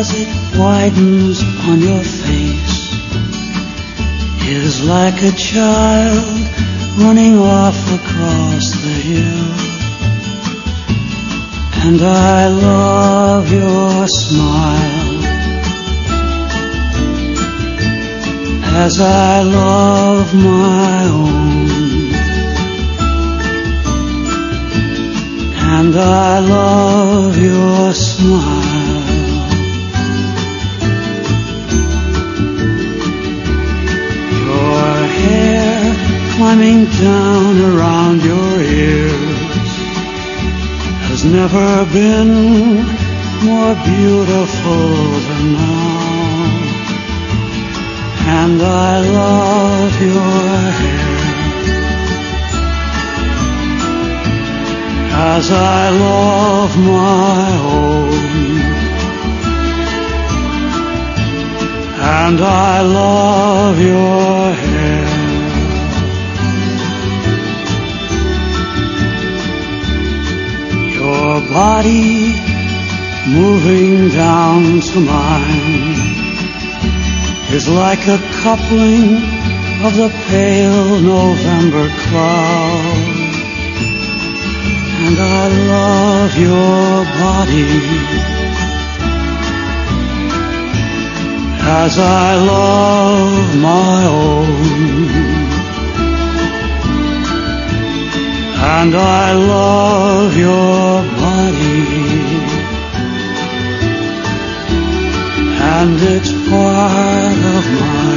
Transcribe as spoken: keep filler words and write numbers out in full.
as it widens on your face is like a child running off across the hill. And I love your smile as I love my own. And I love your smile. Your hair climbing down around your ears has never been more beautiful than now. And I love your hair as I love my own. And I love your hair. Your body moving down to mine is like a coupling of the pale November cloud. And I love your body as I love my own. And I love your body, and it's part of my